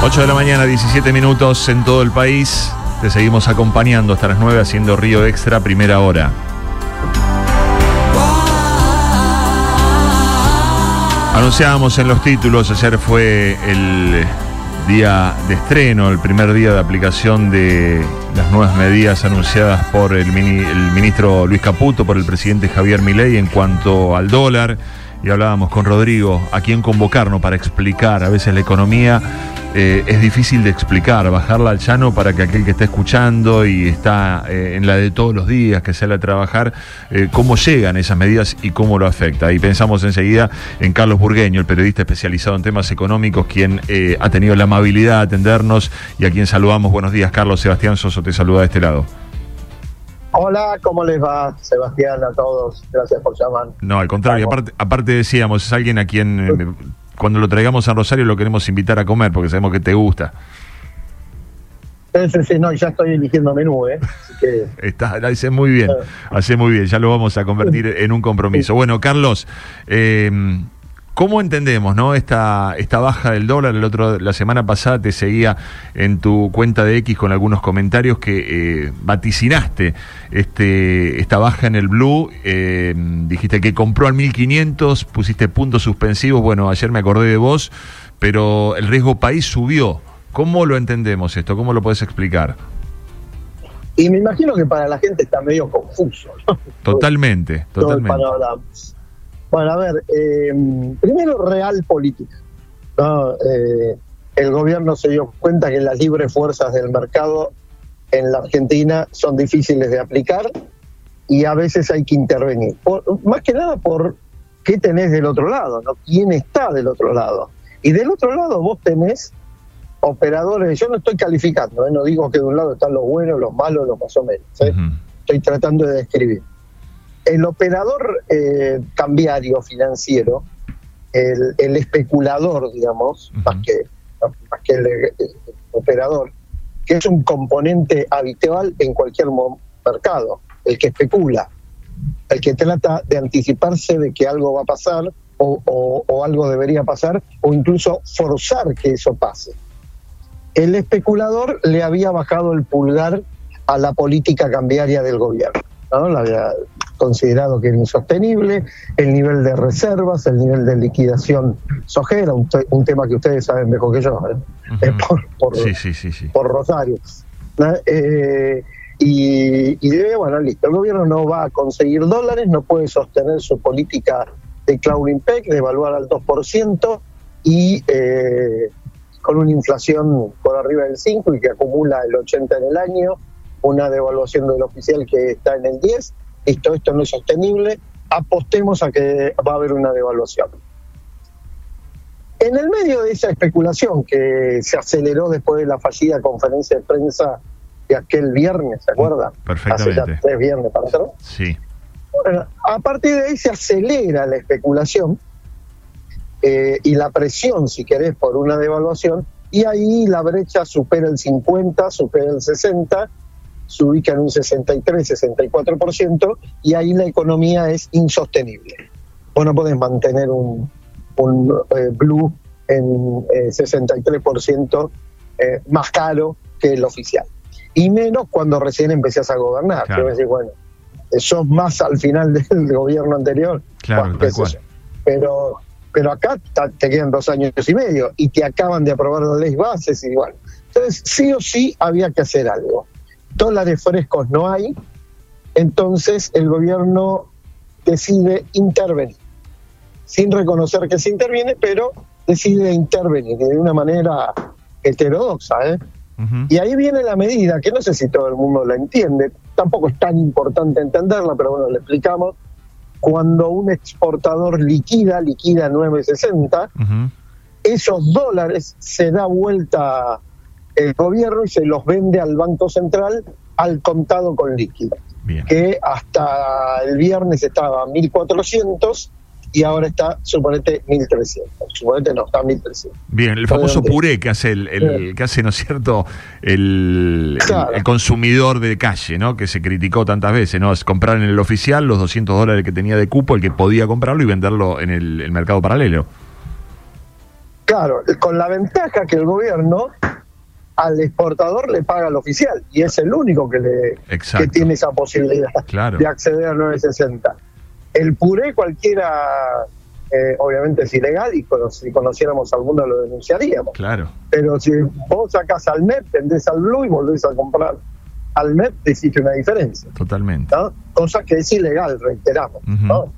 8 de la mañana, 17 minutos en todo el país. Te seguimos acompañando hasta las 9 haciendo Río Extra, primera hora. Anunciábamos en los títulos, ayer fue el día de estreno, el primer día de aplicación de las nuevas medidas anunciadas por el ministro Luis Caputo, por el presidente Javier Milei en cuanto al dólar. Y hablábamos con Rodrigo, a quién convocarnos para explicar. A veces la economía es difícil de explicar, bajarla al llano para que aquel que está escuchando y está en la de todos los días, que sale a trabajar, cómo llegan esas medidas y cómo lo afecta. Y pensamos enseguida en Carlos Burgueño, el periodista especializado en temas económicos, quien ha tenido la amabilidad de atendernos y a quien saludamos. Buenos días, Carlos. Sebastián Soso te saluda de este lado. Hola, ¿cómo les va, Sebastián, a todos? Gracias por llamar. No, al contrario, aparte decíamos, es alguien a quien cuando lo traigamos a Rosario lo queremos invitar a comer, porque sabemos que te gusta. Sí, no, ya estoy eligiendo menú, así que... Hace muy bien, ya lo vamos a convertir en un compromiso. Bueno, Carlos, ¿cómo entendemos, no, esta baja del dólar? La semana pasada te seguía en tu cuenta de X con algunos comentarios que vaticinaste esta baja en el blue. Dijiste que compró al 1500, pusiste puntos suspensivos. Bueno, ayer me acordé de vos, pero el riesgo país subió. ¿Cómo lo entendemos esto? ¿Cómo lo puedes explicar? Y me imagino que para la gente está medio confuso, ¿no? Totalmente. Todo el panorama. Bueno, a ver, primero real política, ¿no? El gobierno se dio cuenta que las libres fuerzas del mercado en la Argentina son difíciles de aplicar y a veces hay que intervenir. Más que nada por qué tenés del otro lado, ¿no? ¿Quién está del otro lado? Y del otro lado vos tenés operadores, yo no estoy calificando, no digo que de un lado están los buenos, los malos, los más o menos, Estoy tratando de describir. El operador cambiario financiero, el especulador, digamos, más que el operador, que es un componente habitual en cualquier mercado, el que especula, el que trata de anticiparse de que algo va a pasar o algo debería pasar, o incluso forzar que eso pase. El especulador le había bajado el pulgar a la política cambiaria del gobierno, ¿no? La había considerado que era insostenible, el nivel de reservas, el nivel de liquidación sojera, un tema que ustedes saben mejor que yo, por Rosario. Y bueno, listo, el gobierno no va a conseguir dólares, no puede sostener su política de Claudine Peck, de evaluar al 2%, y con una inflación por arriba del 5% y que acumula el 80% en el año, una devaluación del oficial que está en el 10%, esto no es sostenible, apostemos a que va a haber una devaluación. En el medio de esa especulación que se aceleró después de la fallida conferencia de prensa de aquel viernes, ¿se acuerdan? Perfectamente. Hace ya 3 viernes para atrás. Sí. Bueno, a partir de ahí se acelera la especulación y la presión, si querés, por una devaluación, y ahí la brecha supera el 50%, supera el 60%, se ubica en un 63-64%, y ahí la economía es insostenible. Vos no podés mantener un blue en 63% más caro que el oficial. Y menos cuando recién empezás a gobernar. Claro. Quiero decir, bueno, sos más al final del gobierno anterior. Claro, tal cual. Pero acá te quedan 2 años y medio y te acaban de aprobar las leyes bases y igual. Entonces, sí o sí había que hacer algo. Dólares frescos no hay, entonces el gobierno decide intervenir, sin reconocer que se interviene, pero decide intervenir de una manera heterodoxa, Y ahí viene la medida, que no sé si todo el mundo la entiende, tampoco es tan importante entenderla, pero bueno, le explicamos. Cuando un exportador liquida 9.60, esos dólares se da vuelta el gobierno y se los vende al Banco Central al contado con líquido. Bien. Que hasta el viernes estaba a 1.400 y ahora está, suponete, 1.300. Suponete no, está 1.300. Bien, el famoso puré que hace que hace, ¿no es cierto?, el consumidor de calle, ¿no?, que se criticó tantas veces, ¿no? Es comprar en el oficial los $200 que tenía de cupo, el que podía comprarlo y venderlo en el mercado paralelo. Claro, con la ventaja que el gobierno al exportador le paga al oficial, y es el único que tiene esa posibilidad de acceder a 960. El puré cualquiera, obviamente es ilegal, y si conociéramos alguno lo denunciaríamos. Claro. Pero si vos sacás al MEP, vendés al Blue y volvés a comprar al MEP, te hiciste una diferencia. Totalmente. ¿No? Cosa que es ilegal, reiteramos. ¿No?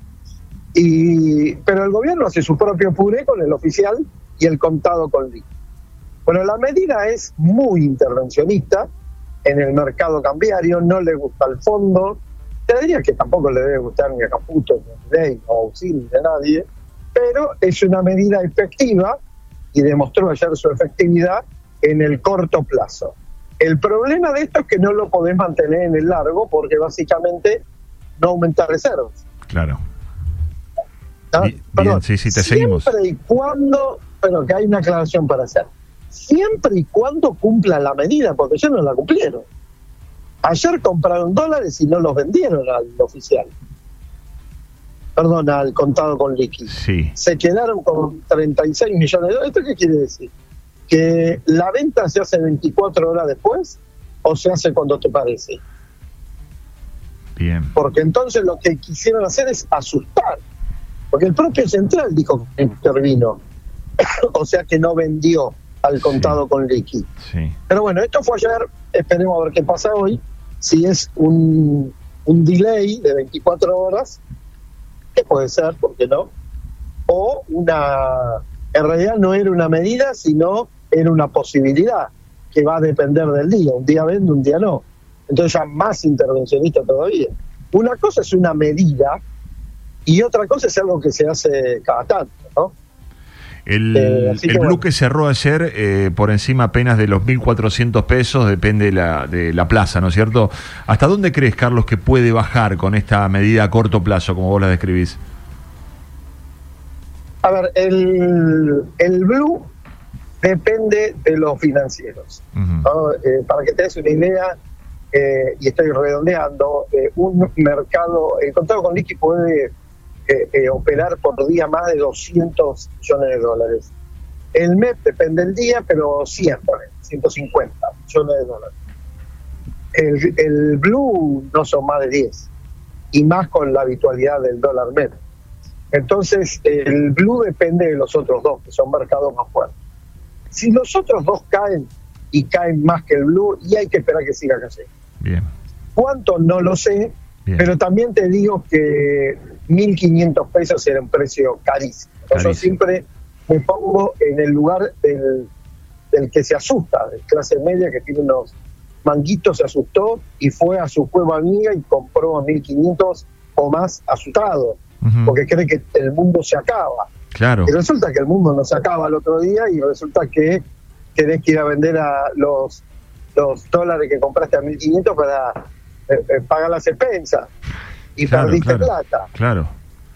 Pero el gobierno hace su propio puré con el oficial y el contado con liqui. Bueno, la medida es muy intervencionista en el mercado cambiario, no le gusta el fondo, te diría que tampoco le debe gustar ni a Caputo, ni a Milei, ni a Auxilio, ni a nadie, pero es una medida efectiva y demostró ayer su efectividad en el corto plazo. El problema de esto es que no lo podés mantener en el largo porque básicamente no aumenta reservas. Claro. Perdón, sí, te seguimos. Siempre y cuando, pero que hay una aclaración para hacer, siempre y cuando cumplan la medida, porque ya no la cumplieron. Ayer compraron dólares y no los vendieron al oficial. Perdón, al contado con liqui. Sí. Se quedaron con 36 millones de dólares. ¿Esto qué quiere decir? ¿Que la venta se hace 24 horas después o se hace cuando te parece? Bien. Porque entonces lo que quisieron hacer es asustar. Porque el propio Central dijo que intervino. O sea que no vendió al contado con liqui. Sí. Pero bueno, esto fue ayer. Esperemos a ver qué pasa hoy. Si es un delay de 24 horas, que puede ser, ¿por qué no? O en realidad no era una medida, sino era una posibilidad que va a depender del día. Un día vende, un día no. Entonces ya más intervencionista todavía. Una cosa es una medida y otra cosa es algo que se hace cada tanto, ¿no? El blue que cerró ayer por encima apenas de los 1.400 pesos, depende de la plaza, ¿no es cierto? ¿Hasta dónde crees, Carlos, que puede bajar con esta medida a corto plazo, como vos la describís? A ver, el blue depende de los financieros. ¿No? Para que te des una idea, y estoy redondeando, un mercado, el contado con liqui puede operar por día más de 200 millones de dólares. El MEP depende del día, pero siempre 150 millones de dólares. El Blue no son más de 10, y más con la habitualidad del dólar MEP. Entonces, el Blue depende de los otros dos, que son mercados más fuertes. Si los otros dos caen, y caen más que el Blue, y hay que esperar que siga cayendo. Bien. ¿Cuánto? No lo sé. Bien. Pero también te digo que 1.500 pesos era un precio carísimo. Yo siempre me pongo en el lugar del que se asusta, de clase media, que tiene unos manguitos, se asustó y fue a su cueva amiga y compró a 1.500 o más asustado, porque cree que el mundo se acaba. Claro. Y resulta que el mundo no se acaba el otro día y resulta que querés que ir a vender a los dólares que compraste a 1.500 para pagar las expensas y perdiste plata. Claro.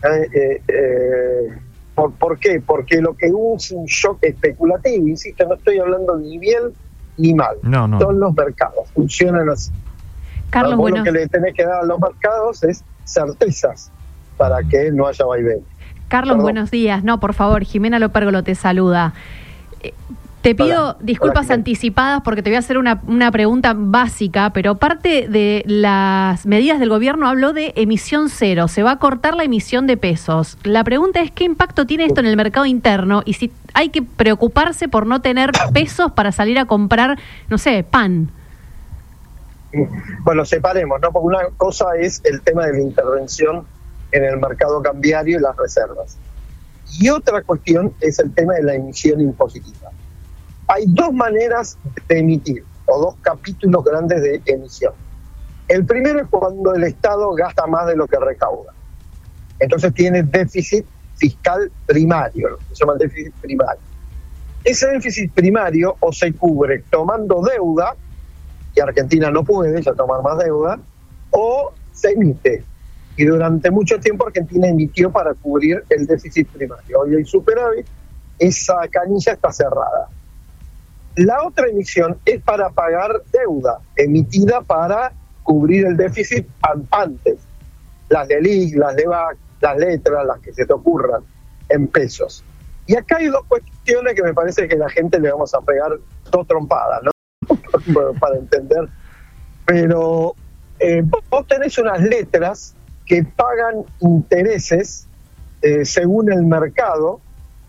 ¿Por qué? Porque lo que hubo es un shock especulativo, insisto, no estoy hablando ni bien ni mal. No. Son los mercados, funcionan así. Carlos, bueno, lo que le tenés que dar a los mercados es certezas para que no haya vaivén. Carlos, perdón. Buenos días. No, por favor, Jimena Lopérgolo te saluda. Te pido disculpas anticipadas porque te voy a hacer una pregunta básica, pero parte de las medidas del gobierno habló de emisión cero, se va a cortar la emisión de pesos. La pregunta es, ¿qué impacto tiene esto en el mercado interno? Y si hay que preocuparse por no tener pesos para salir a comprar, no sé, pan. Bueno, separemos, ¿no? Porque una cosa es el tema de la intervención en el mercado cambiario y las reservas. Y otra cuestión es el tema de la emisión impositiva. Hay dos maneras de emitir, o dos capítulos grandes de emisión. El primero es cuando el Estado gasta más de lo que recauda. Entonces tiene déficit fiscal primario, lo que se llama el déficit primario. Ese déficit primario o se cubre tomando deuda, y Argentina no puede ya tomar más deuda, o se emite. Y durante mucho tiempo Argentina emitió para cubrir el déficit primario. Hoy hay superávit, esa canilla está cerrada. La otra emisión es para pagar deuda, emitida para cubrir el déficit antes. Las de LIC, las de BAC, las letras, las que se te ocurran, en pesos. Y acá hay dos cuestiones que me parece que a la gente le vamos a pegar dos trompadas, ¿no? Para entender. Pero vos tenés unas letras que pagan intereses según el mercado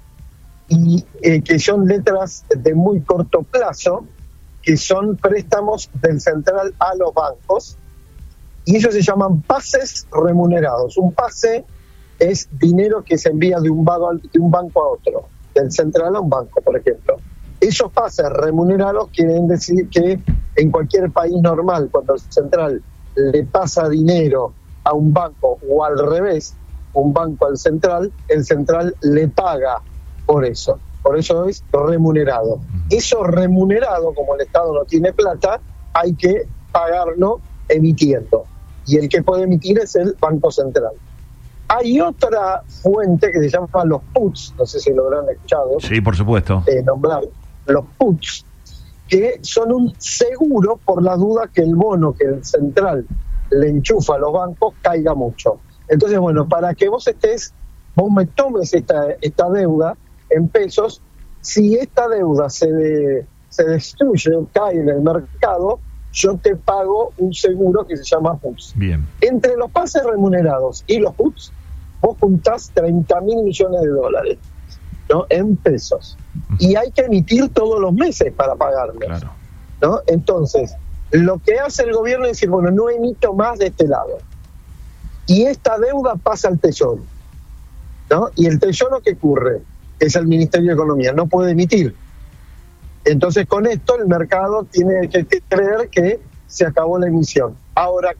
y que son letras de muy corto plazo, que son préstamos del central a los bancos, y ellos se llaman pases remunerados. Un pase es dinero que se envía de un banco a otro, del central a un banco, por ejemplo. Esos pases remunerados quieren decir que en cualquier país normal, cuando el central le pasa dinero a un banco o al revés, un banco al central, el central le paga por eso es remunerado. Eso remunerado, como el Estado no tiene plata, hay que pagarlo emitiendo, y el que puede emitir es el Banco Central. Hay otra fuente que se llama los puts, no sé si lo habrán escuchado. Sí, por supuesto. Nombrar los puts, que son un seguro por la duda que el bono que el central le enchufa a los bancos caiga mucho. Entonces, bueno, para que vos me tomes esta deuda en pesos, si esta deuda se destruye o cae en el mercado, yo te pago un seguro que se llama puts. Bien. Entre los pases remunerados y los puts, vos juntás 30.000 millones de dólares, ¿no? En pesos. Y hay que emitir todos los meses para pagarlos. Claro. ¿No? Entonces, lo que hace el gobierno es decir, bueno, no emito más de este lado. Y esta deuda pasa al Tesoro, ¿no? Y el Tesoro, ¿qué ocurre? Es el Ministerio de Economía, no puede emitir. Entonces, con esto el mercado tiene que creer que se acabó la emisión. Ahora,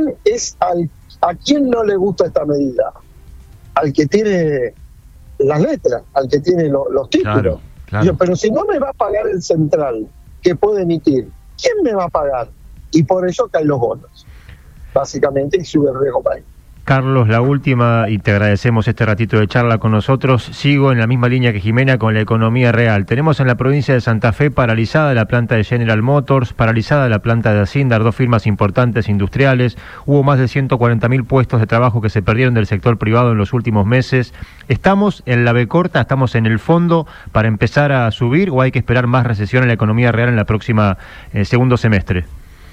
¿a quién no le gusta esta medida? Al que tiene las letras, al que tiene los títulos. Claro. Pero si no me va a pagar el central que puede emitir, ¿quién me va a pagar? Y por eso caen los bonos, básicamente, y sube el riesgo país. Carlos, la última, y te agradecemos este ratito de charla con nosotros. Sigo en la misma línea que Jimena con la economía real. Tenemos en la provincia de Santa Fe paralizada la planta de General Motors, paralizada la planta de Acindar, dos firmas importantes industriales. Hubo más de 140.000 puestos de trabajo que se perdieron del sector privado en los últimos meses. ¿Estamos en la B corta, estamos en el fondo para empezar a subir, o hay que esperar más recesión en la economía real en la próxima segundo semestre?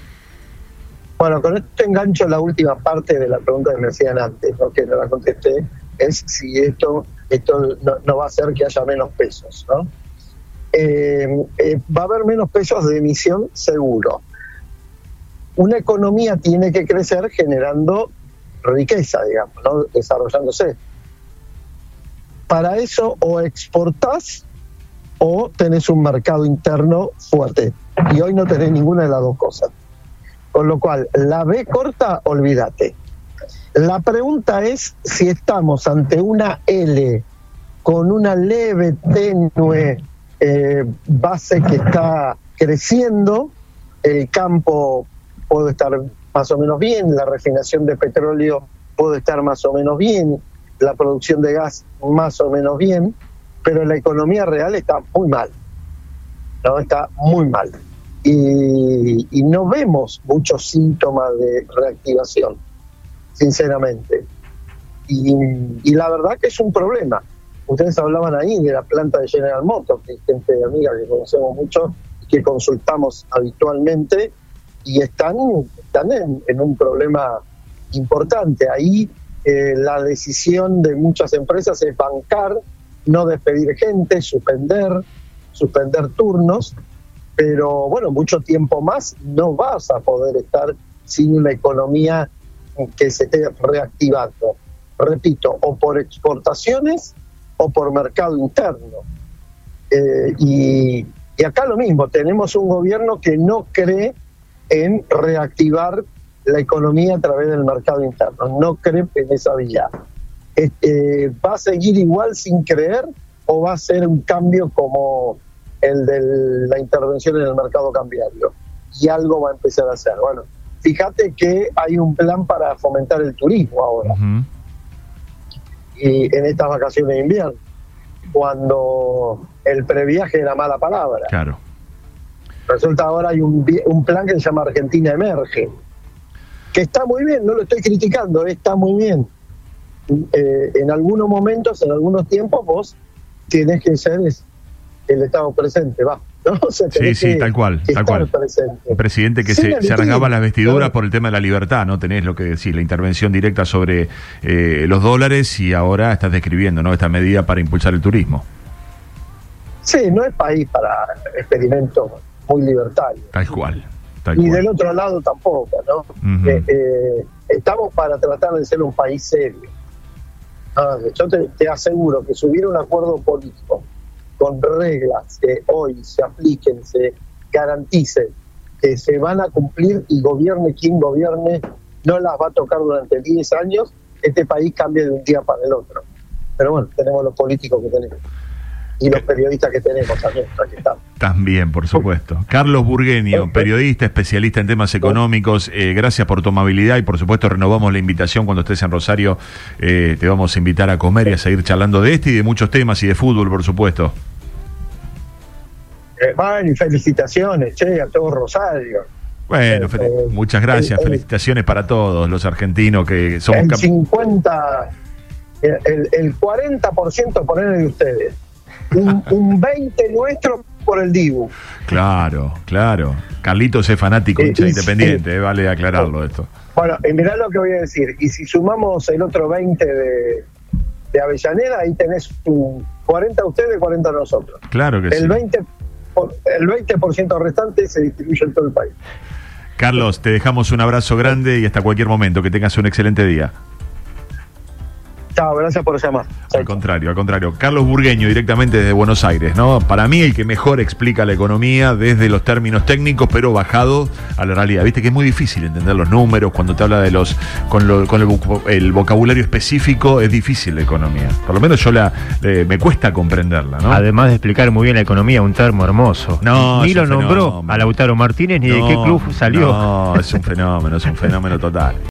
Bueno, con esto engancho la última parte de la pregunta que me hacían antes, ¿no? Que no la contesté, es si esto no va a hacer que haya menos pesos, ¿no? Va a haber menos pesos de emisión, seguro. Una economía tiene que crecer generando riqueza, digamos, ¿no? Desarrollándose. Para eso o exportás o tenés un mercado interno fuerte. Y hoy no tenés ninguna de las dos cosas. Con lo cual, la B corta, olvídate. La pregunta es si estamos ante una L con una leve, tenue base que está creciendo, el campo puede estar más o menos bien, la refinación de petróleo puede estar más o menos bien, la producción de gas más o menos bien, pero la economía real está muy mal, ¿no? Está muy mal. Y no vemos muchos síntomas de reactivación, sinceramente. Y la verdad que es un problema. Ustedes hablaban ahí de la planta de General Motors, que hay gente amiga que conocemos mucho, que consultamos habitualmente, y están en un problema importante. Ahí la decisión de muchas empresas es bancar, no despedir gente, suspender turnos, pero bueno, mucho tiempo más no vas a poder estar sin una economía que se esté reactivando. Repito, o por exportaciones o por mercado interno. Y acá lo mismo, tenemos un gobierno que no cree en reactivar la economía a través del mercado interno, no cree en esa vía. ¿Va a seguir igual sin creer o va a ser un cambio como el de la intervención en el mercado cambiario? Y algo va a empezar a hacer. Bueno, fíjate que hay un plan para fomentar el turismo ahora. Uh-huh. Y en estas vacaciones de invierno, cuando el previaje era mala palabra. Claro. Resulta ahora hay un plan que se llama Argentina Emerge, que está muy bien, no lo estoy criticando, está muy bien. En algunos momentos, en algunos tiempos, vos tienes que ser el Estado presente, va. ¿No? O sea, sí, tal cual, tal cual. Presente. Un presidente que se arrancaba las vestiduras por el tema de la libertad, ¿no? Tenés lo que decís, la intervención directa sobre los dólares y ahora estás describiendo, ¿no? Esta medida para impulsar el turismo. Sí, no es país para experimentos muy libertarios. Tal cual. Y del otro lado tampoco, ¿no? Estamos para tratar de ser un país serio. Yo te aseguro que si hubiera un acuerdo político con reglas que hoy se apliquen, se garanticen que se van a cumplir y gobierne quien gobierne, no las va a tocar durante 10 años, este país cambia de un día para el otro. Pero bueno, tenemos los políticos que tenemos y los periodistas que tenemos también, aquí estamos. También, por supuesto. Carlos Burgueño, periodista, especialista en temas económicos, gracias por tu amabilidad y por supuesto renovamos la invitación cuando estés en Rosario, te vamos a invitar a comer y a seguir charlando de este y de muchos temas y de fútbol, por supuesto. Y felicitaciones, a todo Rosario. Bueno, muchas gracias, felicitaciones para todos los argentinos que somos el 40% por él de ustedes, un 20% nuestro por el Dibu. Claro. Carlitos es fanático, hincha Independiente, vale aclararlo esto. Bueno, y mirá lo que voy a decir, y si sumamos el otro 20% de Avellaneda, ahí tenés un 40 ustedes, 40 nosotros. Claro que sí. El 20% restante se distribuye en todo el país. Carlos, te dejamos un abrazo grande y hasta cualquier momento. Que tengas un excelente día. Chao, gracias por llamar. Al contrario. Carlos Burgueño, directamente desde Buenos Aires, ¿no? Para mí el que mejor explica la economía desde los términos técnicos, pero bajado a la realidad. Viste que es muy difícil entender los números cuando te habla de el vocabulario específico, es difícil la economía. Por lo menos me cuesta comprenderla, ¿no? Además de explicar muy bien la economía, un termo hermoso. Ni lo nombró a Lautaro Martínez ni de qué club salió. No, es un fenómeno total.